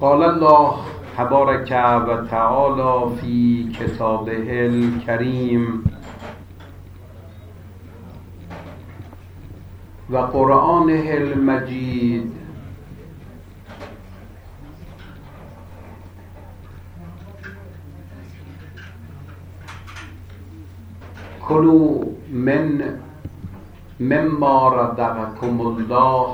قال الله تبارک و تعالی فی کتابه الکریم و قرآنه المجید کلوا مما رزقکم الله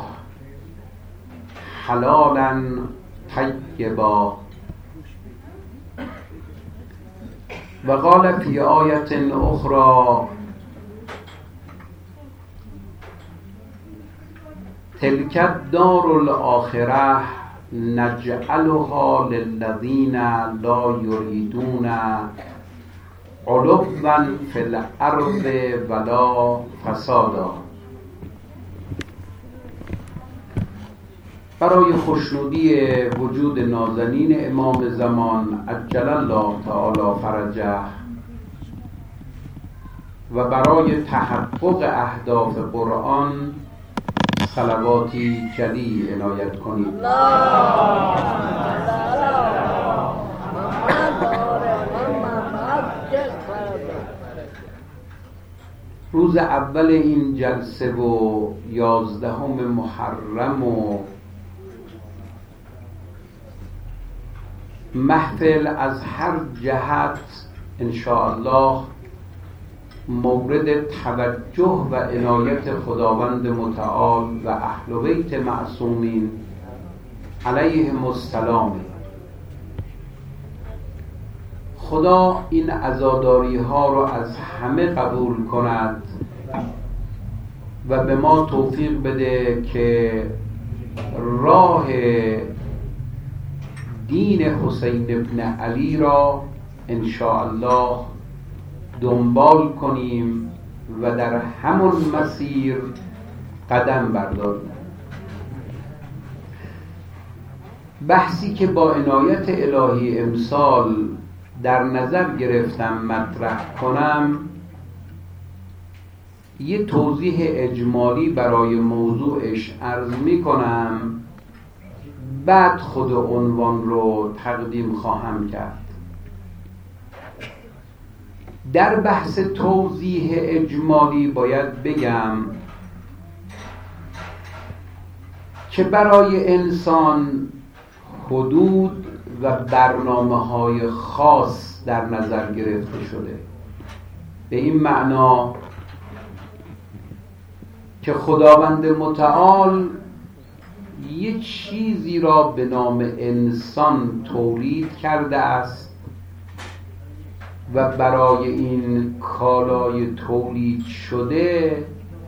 حلالا طیبا و قال فی آیت اخرى تلک الدار الاخره نجعلها للذین لا یریدون علوا فی الارض ولا فسادا. برای خوشنودی وجود نازنین امام زمان عجل الله تعالی فرجه و برای تحقق اهداف قرآن صلواتی جلی عنایت کنید. روز اول این جلسه و 11 محرم و محفل از هر جهت انشاءالله مورد توجه و عنایت خداوند متعال و اهل بیت معصومین علیهم السلام. خدا این عزاداری ها رو از همه قبول کند و به ما توفیق بده که راه دین حسین ابن علی را انشاءالله دنبال کنیم و در همون مسیر قدم برداریم. بحثی که با عنایت الهی امسال در نظر گرفتم مطرح کنم یه توضیح اجمالی برای موضوعش عرض می کنم، بعد خود عنوان رو تقدیم خواهم کرد. در بحث توضیح اجمالی باید بگم که برای انسان حدود و برنامه‌های خاص در نظر گرفته شده، به این معنا که خداوند متعال یک چیزی را به نام انسان تولید کرده است و برای این کالای تولید شده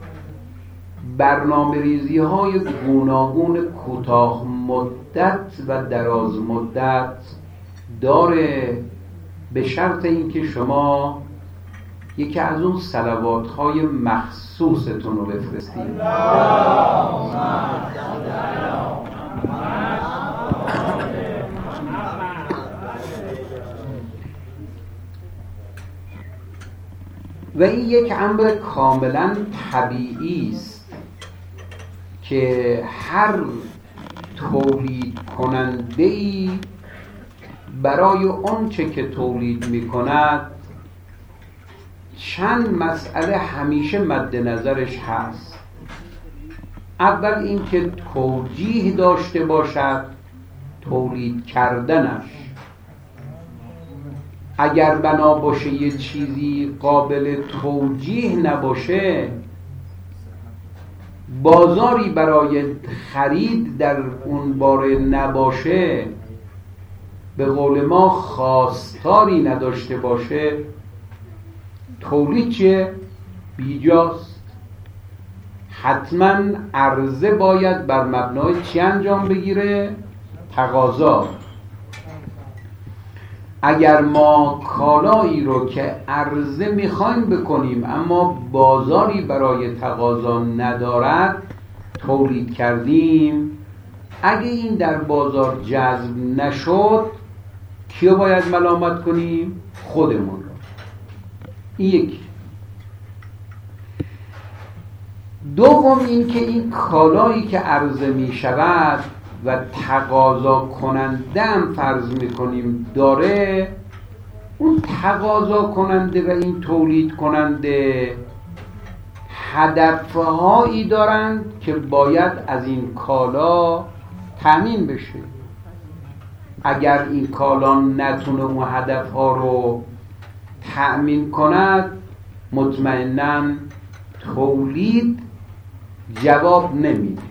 برنامه ریزی های گوناگون کوتاه مدت و دراز مدت داره، به شرط اینکه شما یکی از اون صلوات های مخصوصتون رو بفرستید. و این یک امر کاملا طبیعی است که هر تولید کننده‌ای برای آنچه که تولید می‌کند چند مسئله همیشه مد نظرش هست. اول اینکه توجیه داشته باشد تولید کردنش. اگر بنا باشه یه چیزی قابل توجیه نباشه، بازاری برای خرید در اون باره نباشه، به قول ما خواستاری نداشته باشه، تولید چیه؟ بیجاست. حتما عرضه باید بر مبنای چی انجام بگیره؟ تقاضا. اگر ما کالایی رو که عرضه میخوایم بکنیم اما بازاری برای تقاضا ندارد تولید کردیم، اگه این در بازار جذب نشد کیو باید ملامت کنیم؟ خودمون رو. این یکی. دوم این که این کالایی که عرضه می شود و تقاضا کننده هم فرض میکنیم داره، اون تقاضا کننده و این تولید کننده هدفهایی دارند که باید از این کالا تامین بشه. اگر این کالا نتونه اون هدفها رو تأمین کند، مطمئناً تولید جواب نمیده.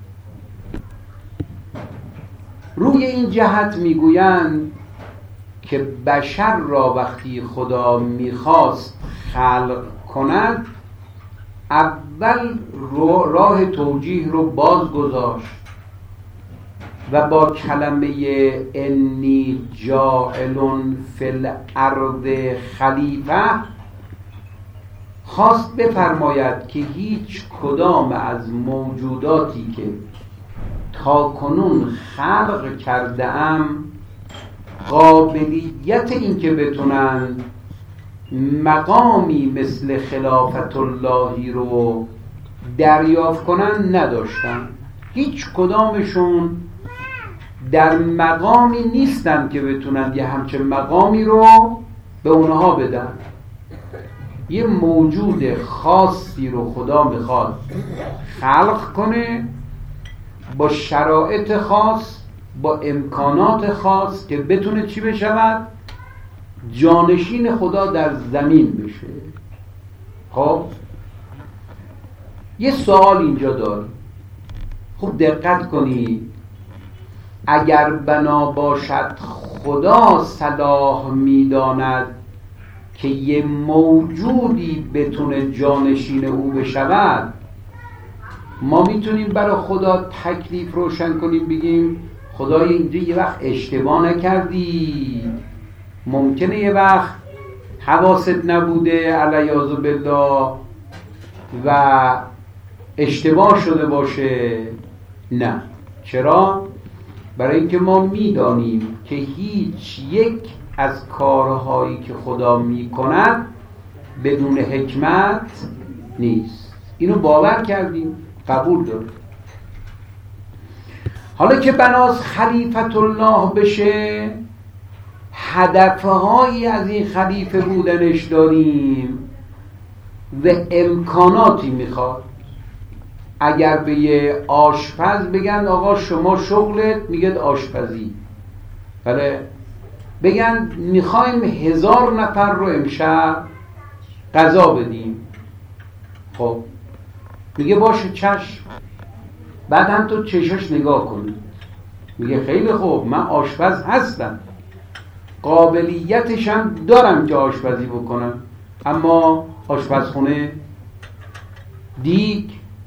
روی این جهت میگویند که بشر را وقتی خدا میخواست خلق کند، اول راه توجیه رو باز گذاشت و با کلمه انی جاعل فی الارض خلیفه خواست بفرماید که هیچ کدام از موجوداتی که تا کنون خلق کرده ام قابلیت این که بتونن مقامی مثل خلافت اللهی رو دریافت کنن نداشتن. هیچ کدامشون در مقامی نیستن که بتونن یه همچه مقامی رو به اونها بدن. یه موجود خاصی رو خدا میخواد خلق کنه با شرایط خاص، با امکانات خاص که بتونه چی بشود؟ جانشین خدا در زمین بشه. خب یه سوال اینجا داریم، خوب دقت کنید. اگر بنا باشد خدا صلاح میداند که یه موجودی بتونه جانشین او بشود، ما میتونیم برای خدا تکلیف روشن کنیم، بگیم خدای اینجا یه وقت اشتباه نکردی، ممکنه یه وقت حواست نبوده علیاذ بالله و اشتباه شده باشه. نه. چرا؟ برای اینکه ما میدانیم که هیچ یک از کارهایی که خدا میکند بدون حکمت نیست. اینو باور کردیم، قبول داریم. حالا که بناس خلیفت الله بشه، هدفهایی از این خلیفه بودنش داریم و امکاناتی میخواد. اگر به یه آشپز بگن آقا شما شغلت میگه آشپزی، بله، بگن میخوایم 1000 نفر رو امشب غذا بدیم، خب میگه باشه چشم. بعد هم تو چشاش نگاه کنی، میگه خیلی خوب من آشپز هستم، قابلیتش هم دارم که آشپزی بکنم، اما آشپزخونه، دیگ،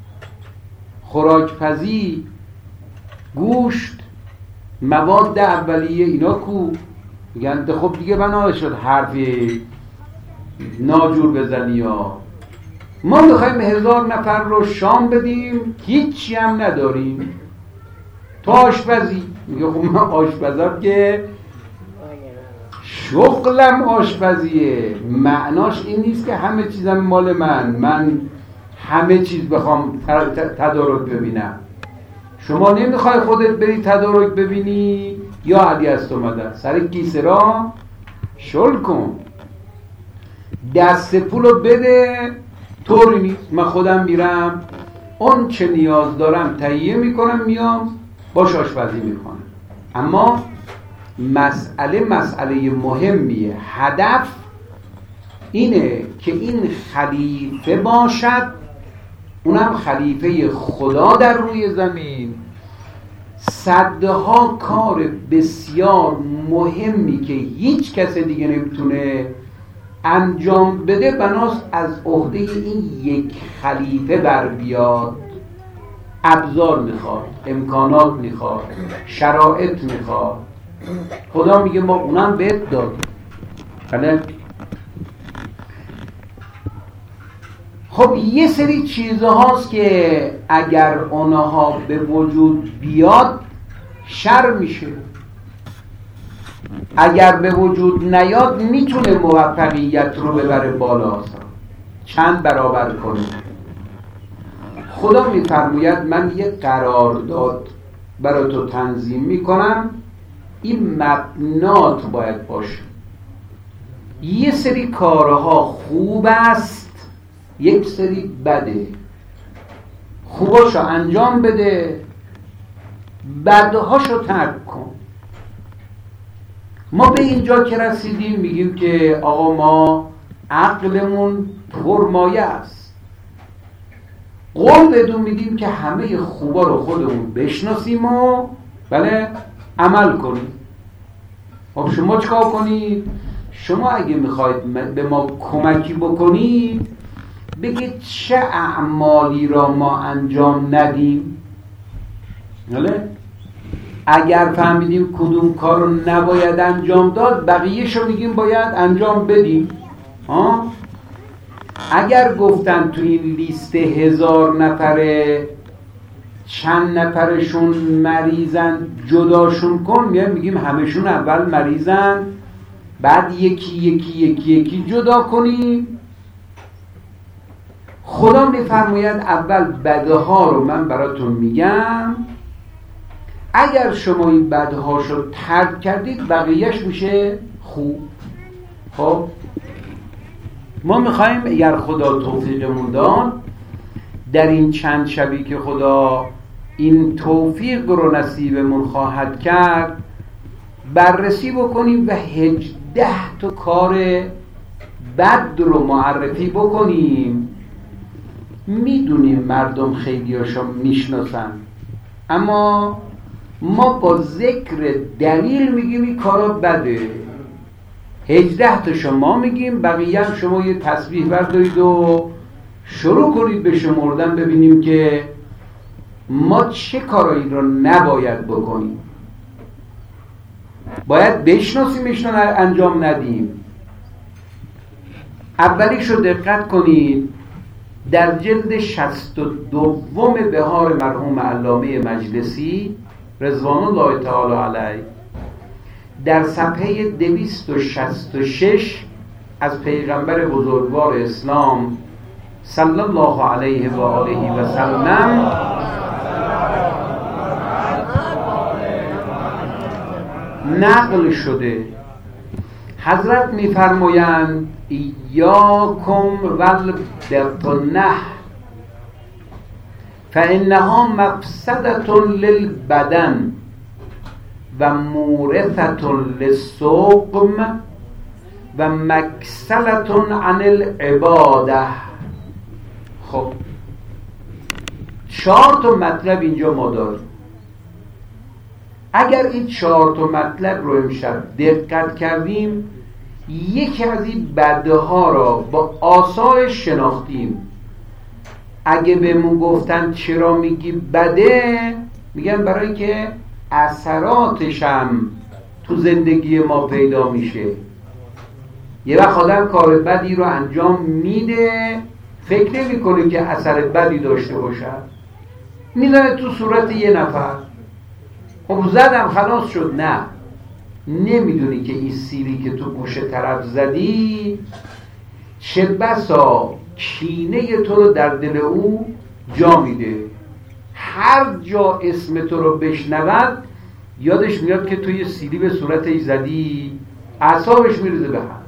خوراکپزی، گوشت، مواد اولیه اینا کو؟ میگن خب دیگه بنا شد حرفی ناجور بزنی. ها ما میخوایم 1000 نفر رو شام بدیم، هیچی هم نداریم، تو آشپزی. میگه خب من آشپزم که شغلم آشپزیه، معناش این نیست که همه چیزم مال من همه چیز بخوام تدارک ببینم. شما نمیخوای خودت بری تدارک ببینی؟ یا علی است اومدن سر کیسه را شل کن، دست پولو بده. طوری نیست من خودم میرم اون چه نیاز دارم تهیه میکنم، میام باش آشپزی میکنم. اما مسئله مهمیه. هدف اینه که این خلیفه باشد، اونم خلیفه خدا در روی زمین. صدها کار بسیار مهمی که هیچ کس دیگه نمیتونه انجام بده، بناست از عهده این یک خلیفه بر بیاد. ابزار میخواد، امکانات میخواد، شرایط میخواد. خدا میگه ما اونم بهت دادیم. بله. خب یه سری چیزهاست که اگر اونها به وجود بیاد شر میشه، اگر به وجود نیاد میتونه موفقیت رو ببره بالا، چند برابر کنه. خدا میفرماید من یه قرارداد برای تو تنظیم میکنم، این مبنات باید باشه. یه سری کارها خوب است، یک سری بده. خوباشو انجام بده، بدهاشو ترک کن. ما به اینجا که رسیدیم میگیم که آقا ما عقلمون پرمایه است، قول بدون میدیم که همه خوبا رو خودمون بشناسیم و بله عمل کنیم. خب شما چیکار کنید؟ شما اگه میخواید به ما کمکی بکنید بگید چه اعمالی را ما انجام ندیم. بله؟ اگر فهمیدیم کدوم کار رو نباید انجام داد، بقیه‌شو میگیم باید انجام بدیم. اگر گفتن تو این لیست 1000 نفره چند نفرشون مریضن جداشون کن، میگیم همشون اول مریضن، بعد یکی یکی یکی یکی جدا کنیم. خدا میفرماید اول بده ها رو من براتون میگم، اگر شما این بده هاشو ترک کردید بقیهش میشه خوب. خب ما میخوایم اگر خدا توفیقمون داد در این چند شبی که خدا این توفیق رو نصیبمون خواهد کرد بررسی بکنیم و 18 تا کار بد رو معرفی بکنیم. میدونیم مردم خیلیاشو میشناسن، اما ما با ذکر دلیل میگیم این کارا بده. 18 تا شما میگیم، بقیه هم شما یه تسبیح بردارید و شروع کنید به شمردن، ببینیم که ما چه کارایی رو نباید بکنیم. باید بشناسیمش رو انجام ندیم. اولیش رو دقت کنید، در جلد 62 بهار مرحوم علامه مجلسی رضوان الله تعالی علیه در صفحه 266 از پیغمبر بزرگوار اسلام صلی الله علیه و آله و سلم نقل شده. حضرت میفرمایند ایاکم والبطنه فانها مفسدة للبدن و مورثة للسقم و مکسلة عن العباده. خب 4 تا مطلب اینجا ما داریم. اگر این 4 تا مطلب رو امشب دقت کردیم، یکی از این بده ها را با آثارش شناختیم. اگه بهمون گفتن چرا میگی بده، میگن برای که اثراتش هم تو زندگی ما پیدا میشه. یه وقت آدم کار بدی رو انجام میده، فکر نمی کنه که اثر بدی داشته باشد، میزنه تو صورت یه نفر، خب زدم خلاص شد. نه، نمیدونی که این سیلی که تو گوش طرف زدی چه بسا کینه تو رو در دل او جا میده. هر جا اسم تو رو بشنود یادش میاد که تو یه سیلی به صورتش زدی، اعصابش میریزه به هم.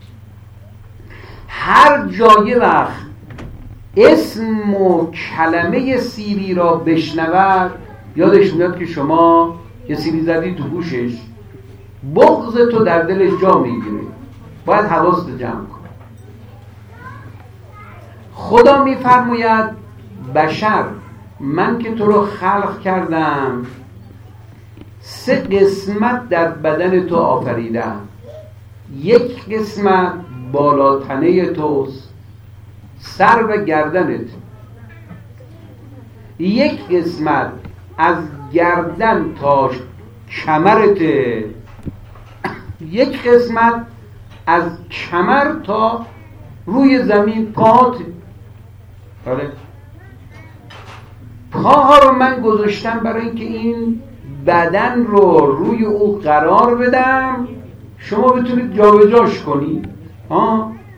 هر جای وقت اسم و کلمه سیلی را بشنود یادش میاد که شما یه سیلی زدی تو گوشش، بغض تو در دلش جا میگیره. باید حواست جمع کن. خدا میفرماید بشر، من که تو رو خلق کردم 3 قسمت در بدن تو آفریدم. یک قسمت بالا تنه توست، سر و گردنت. یک قسمت از گردن تا کمرته. یک قسمت از کمر تا روی زمین پات. بله، پاها رو من گذاشتم برای اینکه این بدن رو روی او قرار بدم شما بتونید جابجاش کنید.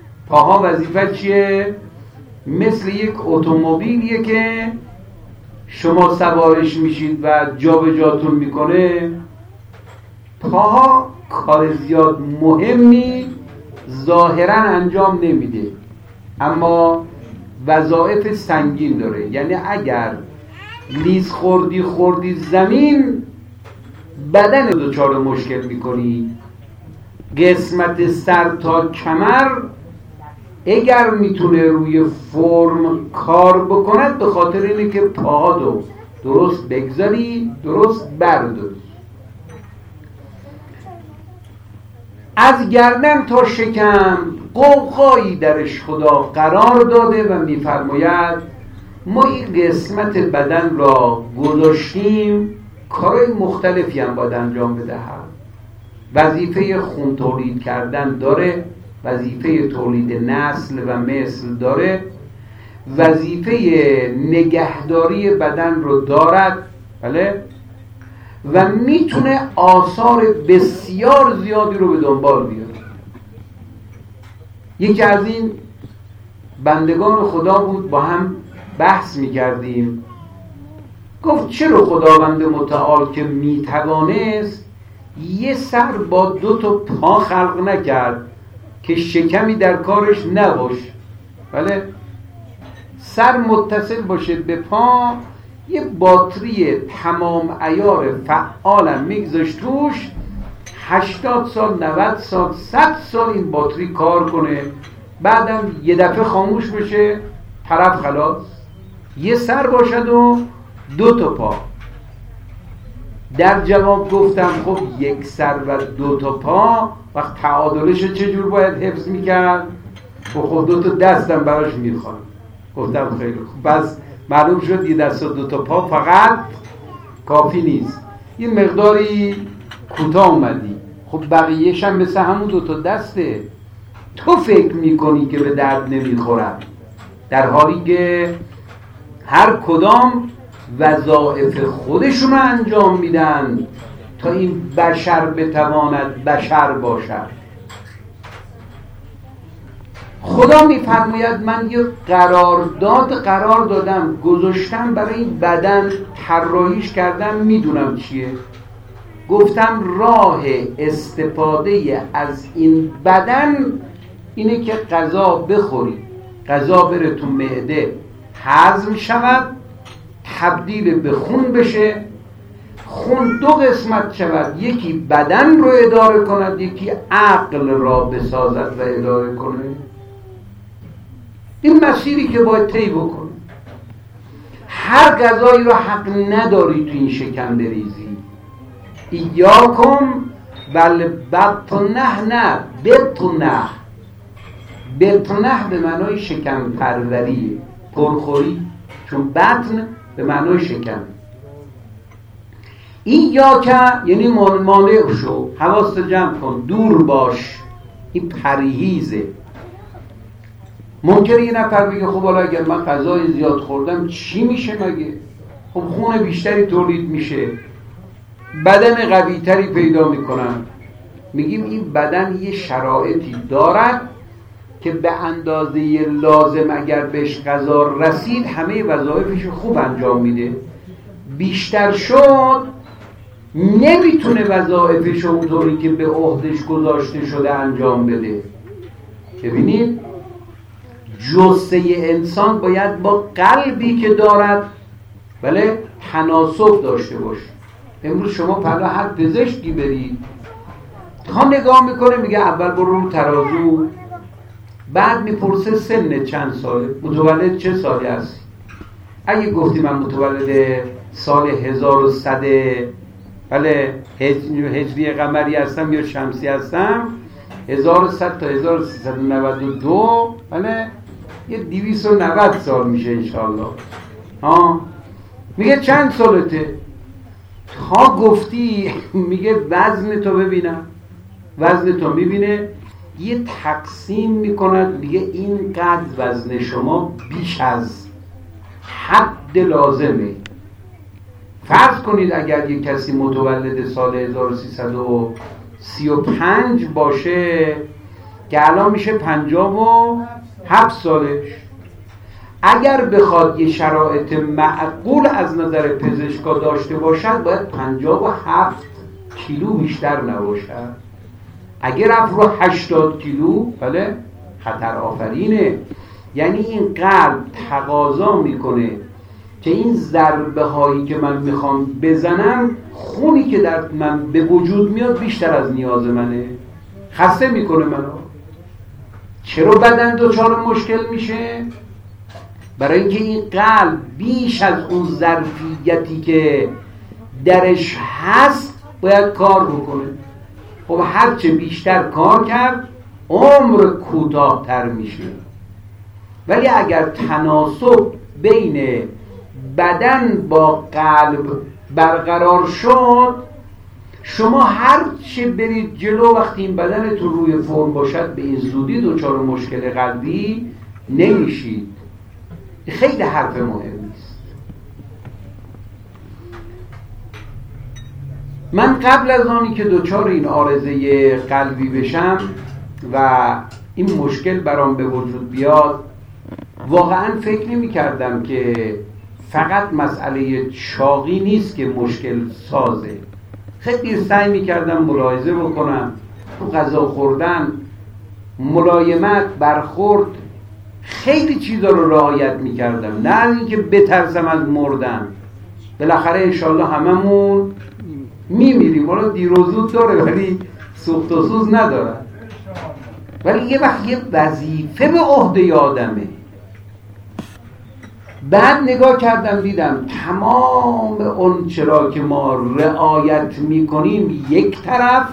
پاها وظیفه چیه؟ مثل یک اتومبیلیه که شما سوارش میشید و جا به جاتون میکنه. پاها کار زیاد مهمی ظاهرا انجام نمیده، اما وظایف سنگین داره. یعنی اگر لیز خوردی زمین، بدن دچار مشکل میکنی. قسمت سر تا کمر اگر میتونه روی فرم کار بکند، به خاطر اینه که پاها درست بگذاری، درست برداری. از گردن تا شکم قوقایی درش خدا قرار داده و میفرماید ما این قسمت بدن را گذاشتیم کارهای مختلفی هم باید انجام بدهد. وظیفه خون تولید کردن داره، وظیفه تولید نسل و مثل داره، وظیفه نگهداری بدن رو دارد، بله، و میتونه آثار بسیار زیادی رو به دنبال بیاره. یکی از این بندگان خدا بود، با هم بحث میکردیم. گفت چرا خداوند متعال که میتوانست یه سر با 2 پا خلق نکرد که شکمی در کارش نباشه، بله، سر متصل باشه به پا، یه باتری تمام عیار فعالم میگذاشت توش، 80 سال 90 سال 100 سال این باتری کار کنه، بعدم یه دفعه خاموش بشه، طرف خلاص. یه سر باشد و 2 پا. در جواب گفتم خب یک سر و 2 پا وقت تعادلش چجور باید حفظ میکرد؟ خب 2 دستم براش میخواد. گفتم خیلی خوب، پس معلوم شد یه دست و 2 پا فقط کافی نیست، یه مقداری کوتاه اومدی. خب بقیه‌ش هم مثل همون 2 دسته. تو فکر میکنی که به درد نمیخورد، در حالی که هر کدام وظایف خودشون رو انجام میدن تا این بشر بتواند بشر باشد. خدا میفرماید من یه قرار دادم، گذاشتم برای این بدن، طراحیش کردم، میدونم چیه. گفتم راه استفاده از این بدن اینه که غذا بخوری، غذا بره تو معده، هضم شود، تبدیل به خون بشه، خون 2 قسمت شود، یکی بدن رو اداره کند، یکی عقل را بسازد و اداره کنه. این مسیری که باید طی بکنه. هر غذایی رو حق نداری تو این شکم بریزی. ایاکم بل بطنه، نه بطنه. بطنه به معنای شکم پروری، پرخوری، چون بطن به معنای شکم. این یا که یعنی مانع شو، حواست جمع کن، دور باش، این پرهیزه. ممکنه یه نفر بگه خب حالا اگر من غذای زیاد خوردم چی میشه مگه؟ خب خون بیشتری تولید میشه، بدن قوی تری پیدا میکنم. میگیم این بدن یه شرایطی دارد که به اندازه لازم اگر بهش غذا رسید همه وظایفش خوب انجام میده. بیشتر شد نمیتونه وظایفش اونطوری که به عهدش گذاشته شده انجام بده. ببینید جثه انسان باید با قلبی که دارد، بله، تناسب داشته باشه. امروز شما پلا هر پزشکی برید، تا نگاه میکنه میگه اول برو رو ترازو، بعد میپرسه سن چند ساله، متولد چه سالی هستی. اگه گفتی من متولد سال 1100 بله هجری قمری هستم یا شمسی هستم، 1100 تا 1392 بله یه 290 سال میشه انشاءالله. میگه چند سالته؟ تا گفتی میگه وزن تو ببینم، وزن تو میبینه، یه تقسیم میکند، میگه اینقدر وزن شما بیش از حد لازمه. فرض کنید اگر یک کسی متولد سال 1335 باشه که الان میشه 57 سالش، اگر بخواد یه شرایط معقول از نظر پزشکا داشته باشد باید 57 کیلو بیشتر نباشد. اگر رفت رو 80 کیلو بله خطر آفرینه. یعنی این قلب تقاضا میکنه که این ضربه هایی که من میخوام بزنم، خونی که در من به وجود میاد بیشتر از نیاز منه، خسته میکنه منو. چرا بدن دچار مشکل میشه؟ برای اینکه این قلب بیش از اون ظرفیتی که درش هست باید کار بکنه. خب هرچه بیشتر کار کرد عمر کوتاه‌تر میشه. ولی اگر تناسب بین بدن با قلب برقرار شد، شما هر چه برید جلو وقتی این بدنتون روی فرم باشد به این زودی دچار مشکل قلبی نمیشید. خیلی حرف مهمی است. من قبل از آنی که دچار این عارضه قلبی بشم و این مشکل برام به وجود بیاد، واقعا فکر نمی کردم که فقط مسئله چاقی نیست که مشکل سازه. خیلی سعی می کردم ملاحظه بکنم تو غذا خوردن، ملایمت، برخورد، خیلی چیزا رو رعایت می کردم، نه اینکه بترسم از مردن. بالاخره انشالله هممون میمیریم، حالا دیر و زود داره ولی سوخت و سوز نداره. ولی یه وقت یه وظیفه به عهده آدمه. بعد نگاه کردم دیدم تمام اون چرا که ما رعایت میکنیم یک طرف،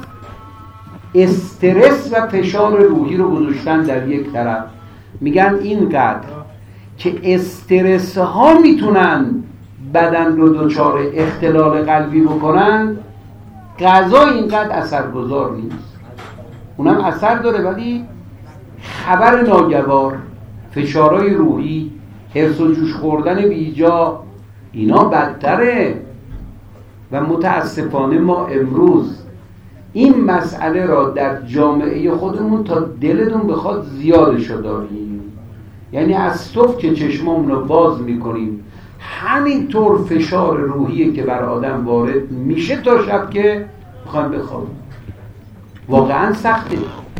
استرس و فشار روحی رو گذاشتن در یک طرف. میگن اینقدر که استرس ها میتونن بدن رو دچار اختلال قلبی بکنن، غذا اینقدر اثرگذار نیست. اونم اثر داره ولی خبر ناگوار، فشارهای روحی، حرص و جوش خوردن بیجا، اینا بدتره. و متاسفانه ما امروز این مسئله را در جامعه خودمون تا دلتون بخواد زیادشو داریم. یعنی از صبح که چشمامون رو باز میکنیم همینطور فشار روحیه که بر آدم وارد میشه تا شب که بخوایم بخوابیم. واقعا سخته،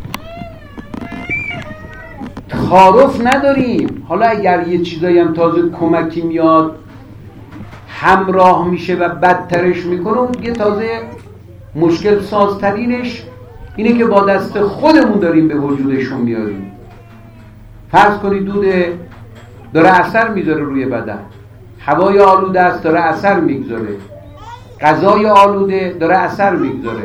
تعارف نداریم. حالا اگر یه چیزایی هم تازه کمکی میاد همراه میشه و بدترش میکنه، اون دیگه تازه مشکل سازترینش اینه که با دست خودمون داریم به وجودشون میاریم. فرض کنید دود داره اثر میذاره روی بدن، هوای آلوده است داره اثر میگذاره، غذای آلوده داره اثر میگذاره،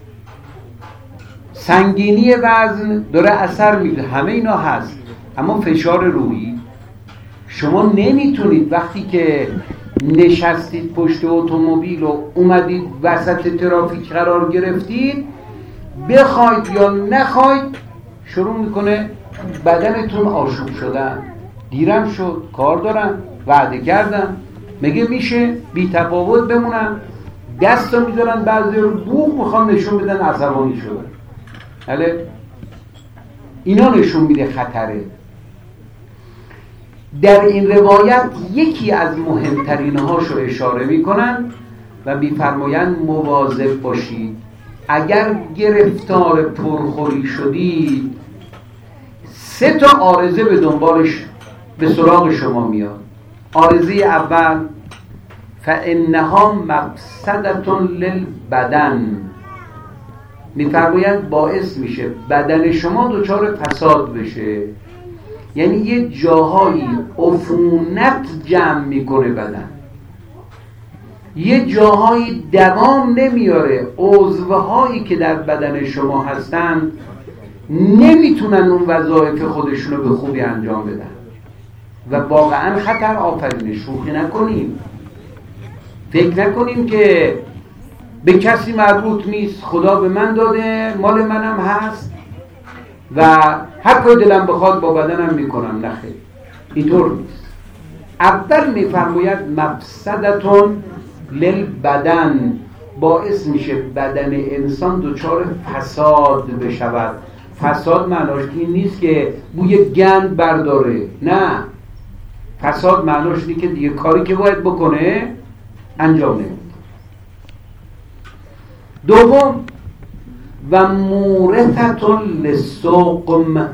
سنگینی وزن داره اثر میگذاره، همه اینا هست. اما فشار روحی، شما نمیتونید وقتی که نشستید پشت اتومبیل و اومدید وسط ترافیک قرار گرفتید، بخواید یا نخواید شروع میکنه بدنتون آشوب شدن. دیرم شد، کار دارم، وعده کردم، میگه میشه بی تفاوت بمونم، دستو میذارن بعضی رو بوق میخوان نشون بدن عصبانی شدن. بله اینا نشون میده خطره. در این روایت یکی از مهمترین هاشو اشاره میکنن و میفرمایند مواظب باشید. اگر گرفتار پرخوری شدید 3 تا عارضه به دنبالش به سراغ شما میاد. عارضه اول فانها مفسدة للبدن، میفرمایند باعث میشه بدن شما دچار فساد بشه. یعنی یه جاهایی عفونت جمع میکنه بدن، یه جاهایی دوام نمیاره، عضوهایی که در بدن شما هستن نمیتونن اون وظایف خودشونو به خوبی انجام بدن و واقعا خطر آفرینه. شوخی نکنیم، فکر نکنیم که به کسی مربوط نیست، خدا به من داده، مال منم هست و هر کاری دلم بخواد با بدنم میکنم. نخیر، اینطور نیست. اول میفرماید مفسدتون للبدن، باعث میشه بدن انسان دچار فساد بشود. فساد معناش این نیست که بوی گند برداره، نه، فساد معناش اینه که دیگه کاری که باید بکنه انجام نمیده. دوم و مورثة للسقم،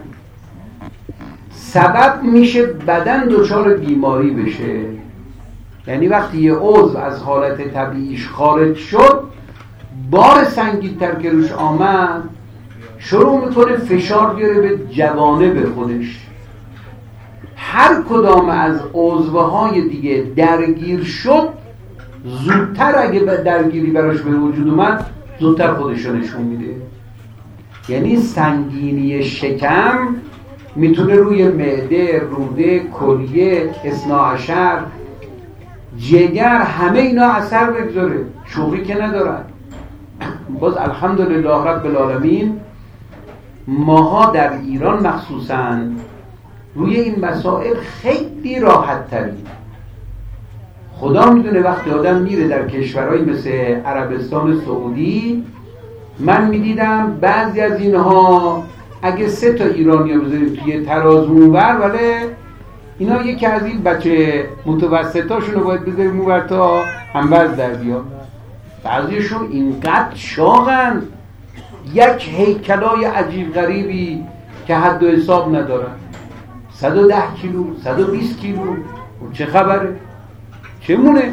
سبب میشه بدن دچار بیماری بشه. یعنی وقتی یه عضو از حالت طبیعیش خارج شد، بار سنگین‌تر که روش آمد شروع میکنه فشار بیاره به جوانب خودش. هر کدام از عضوهای دیگه درگیر شد، زودتر اگه درگیری براش به وجود اومد زودتر خودش رو نشون میده. یعنی سنگینی شکم میتونه روی معده، روده، کلیه، اثنا عشر، جگر، همه اینا اثر بگذاره. شوخی که ندارن. باز الحمدلله رب العالمین ماها در ایران مخصوصاً روی این مسائل خیلی راحت تریم. خدا میدونه وقتی آدم میره در کشورهایی مثل عربستان سعودی، من میدیدم بعضی از اینها اگه 3 تا ایرانی رو بذاریم توی ترازو اونور، ولی اینا یکی از این بچه متوسطاشون رو باید بذاریم اونور تا هموز در بیاد. بعضیشون اینقدر شاقن، یک هیکلای عجیب غریبی که حد و حساب ندارن. 110 کیلو، 120 کیلو، چه خبره؟ چه مونه؟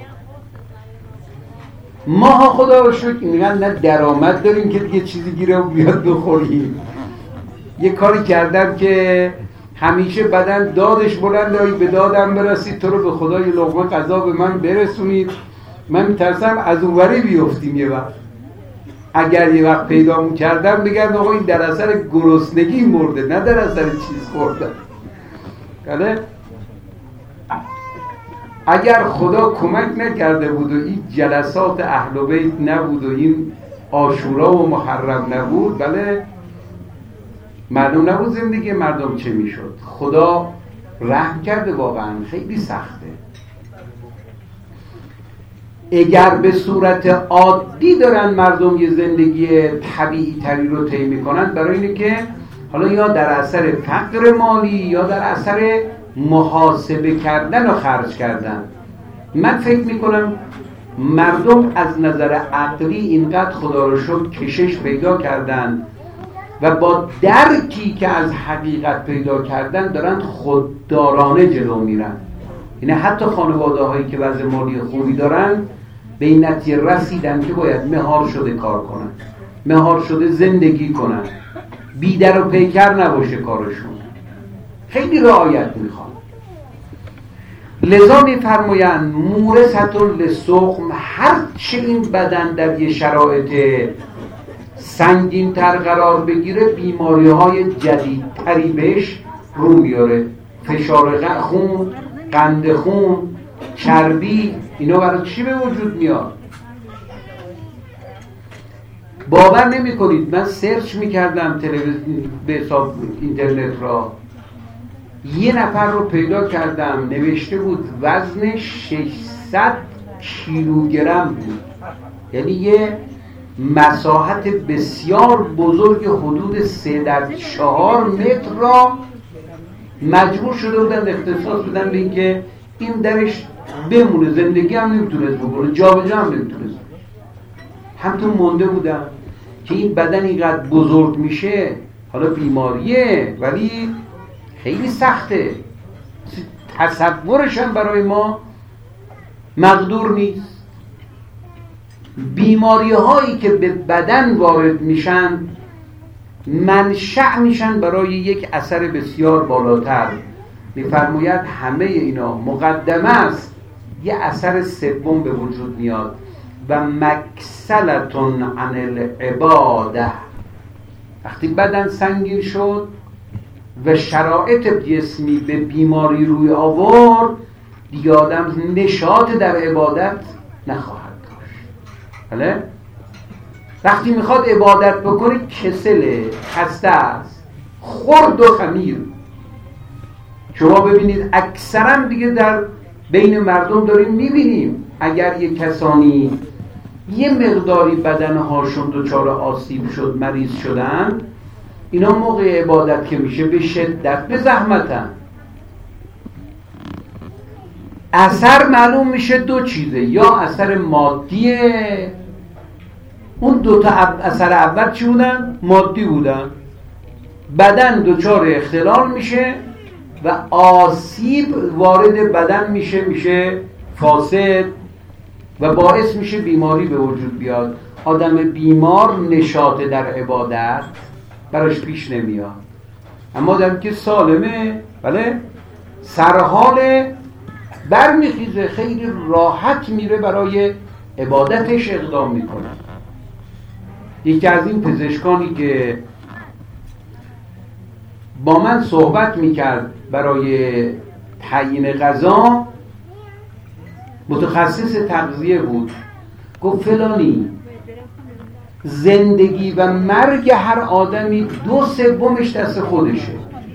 ماها خدا رو شکر اینقدر نه درآمد داریم که دیگه چیزی گیره بیاد بخوریم. یه کاری کردم که همیشه بدن دادش بلند، به دادم برسید، تو رو به خدا یه لقمه غذا به من برسونید. من میترسم از اونوری بیفتیم یه وقت. اگر یه وقت پیدا کردم بگن آقا این در اثر گرسنگی مرده، نه در اثر چیز خوردن. بله؟ اگر خدا کمک نکرده بود و این جلسات اهل بیت نبود و این عاشورا و محرم نبود، بله، معلوم نبود زندگی مردم چه میشد. خدا رحم کرده، واقعا خیلی سخته. اگر به صورت عادی دارن مردم یه زندگی طبیعی تری رو طی میکنن، برای اینه که حالا یا در اثر فقر مالی یا در اثر محاسبه کردن و خرج کردن. من فکر میکنم مردم از نظر عقلی اینقدر خدا رو شکر کشش پیدا کردن و با درکی که از حقیقت پیدا کردن دارن خوددارانه جلو میرن. یعنی حتی خانواده هایی که وضع مالی خوبی دارن به این نتیجه رسیدن که باید مهار شده کار کنن، مهار شده زندگی کنن، بیدر و پیکر نباشه کارشون. خیلی رعایت میخوان. لذا میفرمایند مورثة للسقم، هر چه این بدن در یه شرایط سنگین تر قرار بگیره، بیماری های جدیدتری بهش رو میاره. فشار خون، قند خون، چربی، اینا برای چی به وجود میاد؟ باور نمی کنید من سرچ میکردم تلویزیون به حساب اینترنت را، یه نفر رو پیدا کردم نوشته بود وزنش 600 کیلوگرم بود. یعنی یه مساحت بسیار بزرگ حدود 3 در 4 متر را مجبور شده بودن اختصاص بدن به اینکه این درش بمونه، زندگی هم نمیتونست بکنه، جا به جا هم نمیتونست. همتون مونده بودن که این بدن اینقدر بزرگ میشه، حالا بیماریه ولی خیلی سخته، تصورش هم برای ما مقدور نیست. بیماری هایی که به بدن وارد میشن منشأ میشن برای یک اثر بسیار بالاتر. میفرماید همه اینا مقدمه است، یه اثر سوم به وجود میاد و مکسلتون عن العباده. وقتی بدن سنگین شد و شرایط جسمی به بیماری روی آورد، دیگه آدم نشاط در عبادت نخواهد داشت. بله؟ وقتی میخواد عبادت بکنه کسله، خسته است، خرد و خمیر. شما ببینید اکثرا دیگه در بین مردم داریم میبینیم اگر یه کسانی یه مقداری بدنهاشون دچار آسیب شد، مریض شدن، اینا موقع عبادت که میشه به شدت به زحمتن. اثر معلوم میشه دو چیزه، یا اثر مادیه، اون دوتا اثر اول چی بودن؟ مادی بودن. بدن دچار اختلال میشه و آسیب وارد بدن میشه فاسد و باعث میشه بیماری به وجود بیاد. آدم بیمار نشاط در عبادت براش پیش نمیاد، اما آدم که سالمه، بله، سرحاله، برمیخیزه، خیلی راحت میره برای عبادتش اقدام میکنه. یکی از این پزشکانی که با من صحبت میکرد برای تعیین غذا، متخصص تغذیه بود، گفت فلانی زندگی و مرگ هر آدمی 2/3 دست خودشه.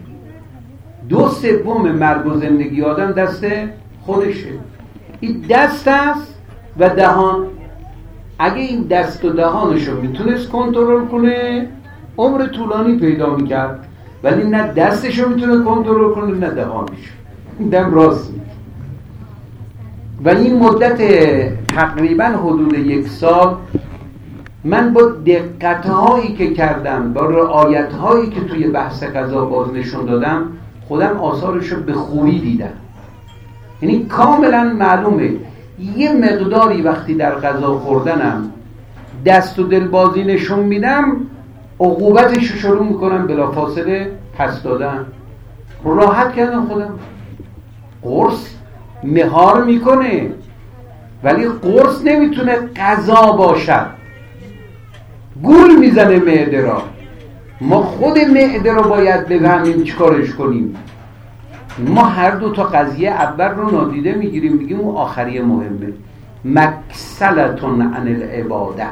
2/3 مرگ و زندگی آدم دست خودشه. این دست است و دهان. اگه این دست و دهانشو میتونست کنترل کنه عمر طولانی پیدا میکرد، ولی نه دستشو میتونه کنترل کنه نه دهانشو. دم راست میگه. و این مدت تقریبا حدود 1 سال من با دقت‌هایی که کردم، با رعایت‌هایی که توی بحث غذا باز نشون دادم، خودم آثارشو به خوبی دیدم. یعنی کاملا معلومه یه مقداری وقتی در غذا خوردنم دست و دلبازی نشون میدم، عقوبتش رو شروع میکنم بلافاصله پس دادن. راحت کردم خودم. قرص مهار میکنه ولی قرص نمیتونه غذا باشد، گول میزنه معده را. ما خود معده را باید بفهمیم چیکارش کنیم. ما هر دو تا قضیه اول رو نادیده میگیریم، میگیم اون آخری مهمه. مکسلتون عن العباده،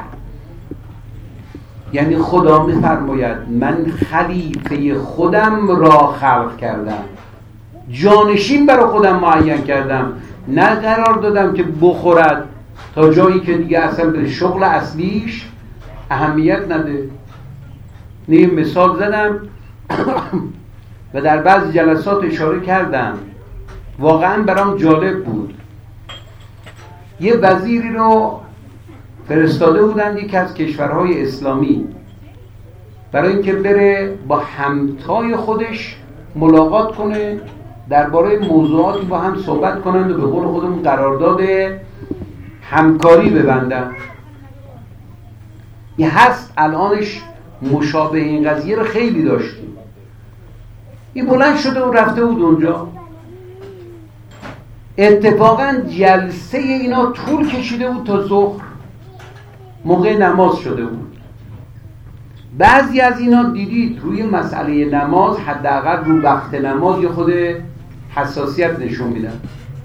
یعنی خدا میفرماید من خلیفه خودم را خلق کردم، جانشین برای خودم معین کردم، نه قرار دادم که بخورد تا جایی که دیگه اصلا به شغل اصلیش اهمیت نده. نیم مثال زدم و در بعض جلسات اشاره کردم، واقعا برام جالب بود. یه وزیری رو فرستاده بودن یکی از کشورهای اسلامی برای اینکه بره با همتای خودش ملاقات کنه، درباره موضوعاتی با هم صحبت کنند و به قول خودمون قرارداد همکاری ببندن. یه هست الانش مشابه این قضیه رو خیلی داشتیم. این بلند شده و رفته بود اونجا. اتفاقا جلسه اینا طول کشیده بود تا ظهر، موقع نماز شده بود. بعضی از اینا دیدید روی مسئله نماز، حداقل رو وقت نماز، یه خود حساسیت نشون میدن.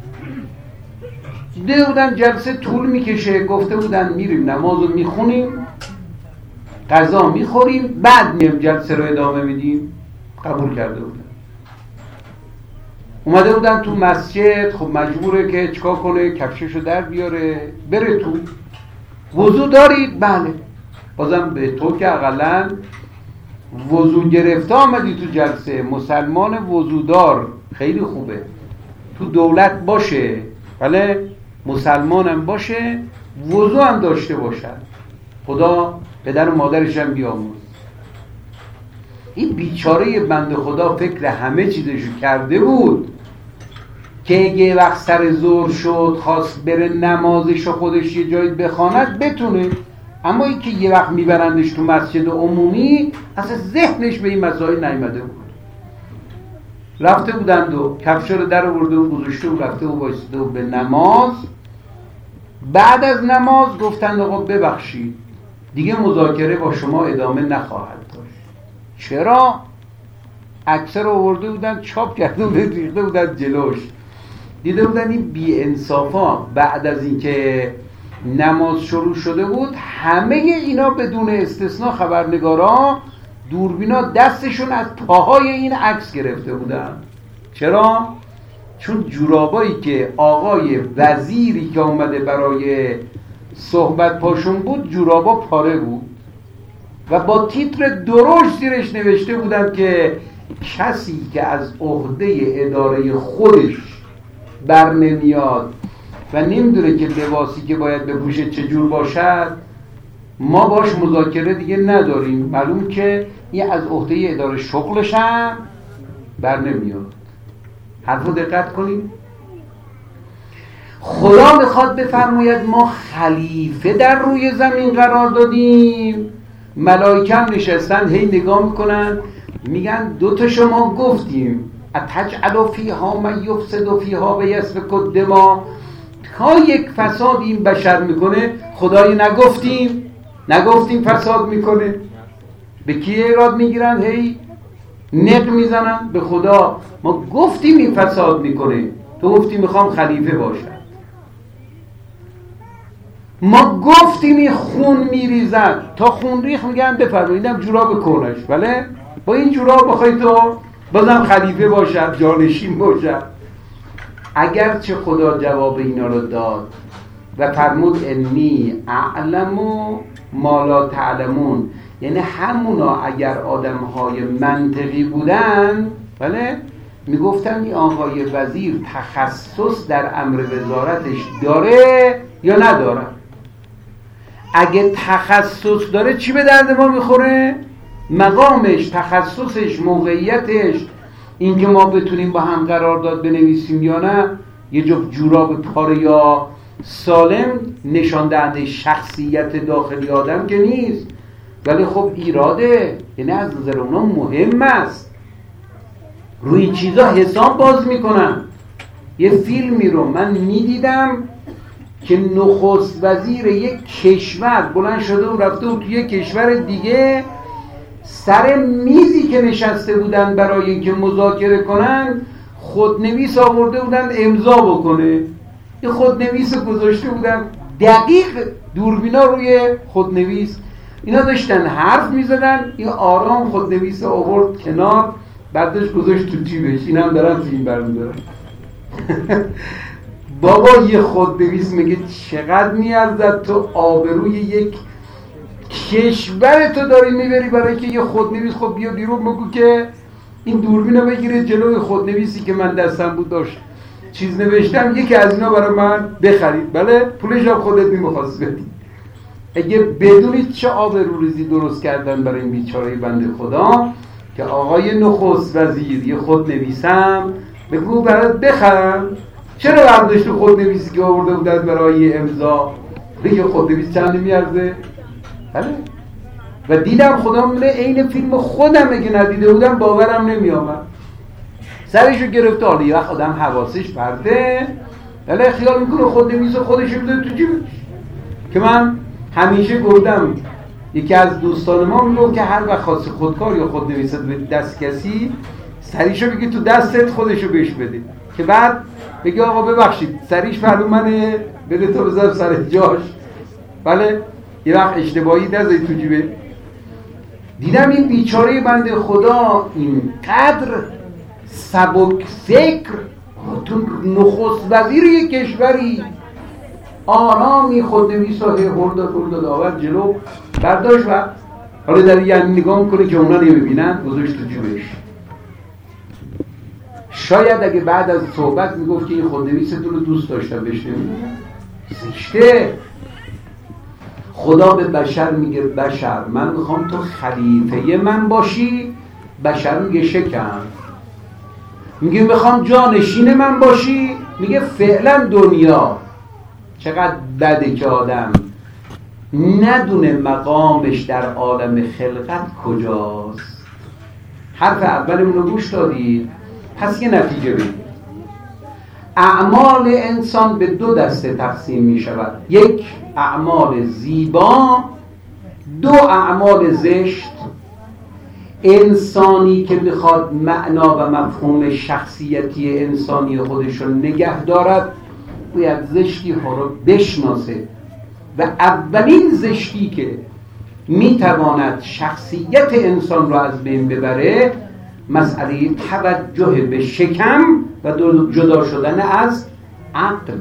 دیده بودن جلسه طول میکشه، گفته بودن میریم نماز رو میخونیم، غذا میخوریم، بعد میم جلسه رو ادامه میدیم. قبول کرده بودن. اومده بودن تو مسجد، خب مجبوره که چیکار کنه، کفششو در بیاره بره تو. وضو دارید؟ بله. بازم به تو که اقلن وضو گرفته آمدی تو جلسه، مسلمان وضودار خیلی خوبه، تو دولت باشه، بله، مسلمانم باشه، وضو هم داشته باشد، خدا پدر و مادرش هم بیاموز. این بیچاره بنده خدا فکر همه چیزشو کرده بود که یه وقت سر ظهر شد خواست بره نمازشو خودش یه جایی بخواند بتونه، اما این که یه وقت میبرندش تو مسجد عمومی اصلا ذهنش به این مسائل نیامده بود. رفته بودند و کفشا رو در آورده و گذاشته و رفته و وایساده و به نماز. بعد از نماز گفتند آقا ببخشید دیگه مذاکره با شما ادامه نخواهد داشت. چرا؟ اکثر آورده بودن چاپ کرده بودن ریخته بودن جلوش. دیده بودن این بی انصافا بعد از اینکه نماز شروع شده بود همه اینا بدون استثناء خبرنگارا دوربینا دستشون از پاهای این عکس گرفته بودن. چرا؟ چون جورابایی که آقای وزیری که اومده برای صحبت پاشون بود جورابا پاره بود و با تیتر درشت زیرش نوشته بودن که کسی که از عهده اداره خودش بر نمیاد و نمیدونه که لباسی که باید بپوشه چجور باشد، ما باش مذاکره دیگه نداریم. معلوم که این از عهده اداره شغلش هم بر نمیاد. حرفو دقت کنید. خدا میخواد بفرماید ما خلیفه در روی زمین قرار دادیم. ملائکه هم نشستن هی نگاه میکنن، میگن دوتا شما گفتیم اتجعل فیها من یفسد فیها و یسفک الدماء، تا یک فساد این بشر میکنه خدای نگفتیم فساد میکنه. به کی ایراد میگیرن؟ هی نق میزنن به خدا. ما گفتیم این فساد میکنه، تو گفتی میخوام خلیفه باشد. ما گفتیم این خون میریزد، تا خون ریخ میگن بفرماییدم جوراب کنش، بله با این جوراب بخوای تو بازم خلیفه باشد، جانشین باشد. اگرچه خدا جواب اینا رو داد و فرمود انی اعلم ما لا تعلمون، یعنی همونا اگر آدمهای منطقی بودن، بله میگفتن این آقای وزیر تخصص در امر وزارتش داره یا نداره. اگه تخصص داره چی به درد ما میخوره؟ مقامش، تخصصش، موقعیتش، اینکه ما بتونیم با هم قرارداد بنویسیم یا نه. یه جفت جوراب پاره یا سالم نشان دهنده شخصیت داخلی آدم که نیست، ولی خب ایراده، یعنی از نظر اونا مهم است. روی این چیزا حساب باز میکنن. یه فیلمی رو من میدیدم که نخست وزیر یک کشور بلند شده و رفته و توی یک کشور دیگه سر میزی که نشسته بودن برای اینکه مذاکره کنن خودنویس آورده بودن امضا بکنه. یه خودنویس گذاشته بودن دقیق، دوربینا روی خودنویس، اینا داشتن حرف میزدن، این آرام خودنویس آورد کنار، بعدش گذاشت تو جیبش. این هم دارن فیلم برمی‌دارن. بابا یه خودنویس میگه چقدر میارزد تو آبروی یک کشور تو داری میبری برای که یه خودنویس. خب بیا بیرون بگو که این دوربینو بگیره جلوی خودنویسی که من دستم بود داشت چیز نوشتم، یکی از اینا برای من بخرید، بله پولش هم خودت نمیخواست بدی. اگه بدونید چه آبروریزی درست کردن برای این بیچاره بنده خدا که آقای نخست وزیر یه خودنویسم بگو برات بخرم، چرا برداشت تو خودنویسی که آورده بودن برای امضا بگه خودنویس چند میارزه؟ بله. و دیدم خدا میگه عین فیلم خودم اگه ندیده بودم باورم نمی آمد. سرشو گرفته، حالا یه وقت آدم حواسش پرته، بله خیال میکنه خودنویس خودش بده تو جیبش. که من همیشه گفتم، یکی از دوستان ما میگفت که هر وقت خاص خودکار یا خودنویس به دست کسی سریشو بگی تو دستت خودشو بهش بده، که بعد بگی آقا ببخشید سریش فرو منه، بده تو بذار سر جاش، بله یه وقت اشتباهی نذاری تو جیبه. دیدم این بیچاره بنده خدا اینقدر سبک فکر، تو نخست وزیر یک کشوری آرامی خودنویس ها هرداد آورد جلو، برداشت و حالا در یعنی نگاه میکنه که اونا نمیبینن، گذاشت تو جیبش. شاید اگه بعد از صحبت میگفت که این خودنویستون رو دوست داشتم بهش نمیدونم، زشته. خدا به بشر میگه بشر من میخوام تو خلیفه من باشی، بشر میگه شکم. میگه میخوام جانشین من باشی، میگه فعلا دنیا. چقدر بده که آدم ندونه مقامش در عالم خلقت کجاست. حرف اولمون رو گوش دادید، پس یه نتیجه بگید. اعمال انسان به دو دسته تقسیم می شود، یک اعمال زیبا، دو اعمال زشت. انسانی که بخواد معنا و مفهوم شخصیتی انسانی خودش رو نگه دارد باید زشتی ها رو بشناسه و اولین زشتی که میتواند شخصیت انسان رو از بین ببره مسئله توجه به شکم و جدا شدن از عقل.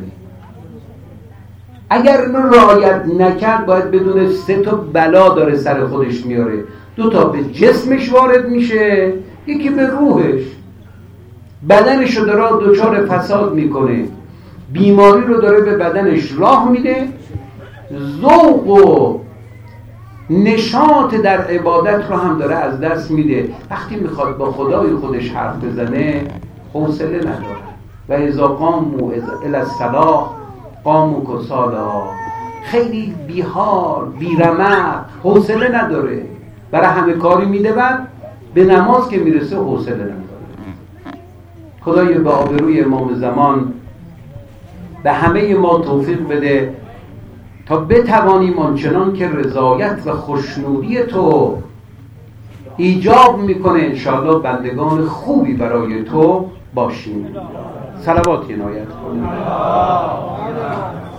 اگر اینو رعایت نکرد باید بدونه 3 تا بلا داره سر خودش میاره. 2 تا به جسمش وارد میشه، یکی به روحش. بدنش رو داره دچار فساد میکنه، بیماری رو داره به بدنش راه میده، ذوق و نشاط در عبادت رو هم داره از دست میده. وقتی میخواد با خدای خودش حرف بزنه حوصله نداره. و اذا قاموا الی الصلاة قاموا کسالی، خیلی بیحال، بیرمق، حوصله نداره، برای همه کاری میده، بعد به نماز که میرسه حوصله نداره. خدای به آبروی امام زمان به همه ما توفیق بده تا بتوانیم آنچنان که رضایت و خوشنودی تو ایجاب میکنه انشاءالله بندگان خوبی برای تو باشیم. صلوات عنایت کنید.